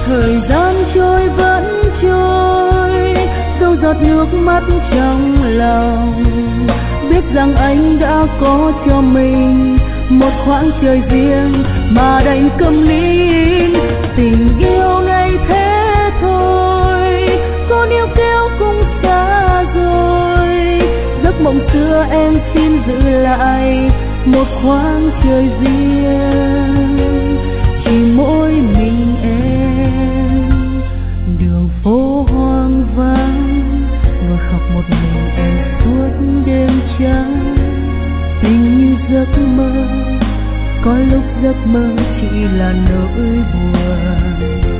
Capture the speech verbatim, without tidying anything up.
Thời gian trôi vẫn trôi, dấu giọt nước mắt trong lòng. Biết rằng anh đã có cho mình một khoảng trời riêng mà đành câm nín. Tình yêu ngày thế thôi, con yêu kéo cũng xa rồi. Giấc mộng xưa em xin giữ lại một khoảng trời riêng, chỉ mỗi mình em. Đường phố hoang vắng, ngồi khóc một mình em suốt đêm trắng. Tình như giấc mơ, có lúc giấc mơ chỉ là nỗi buồn.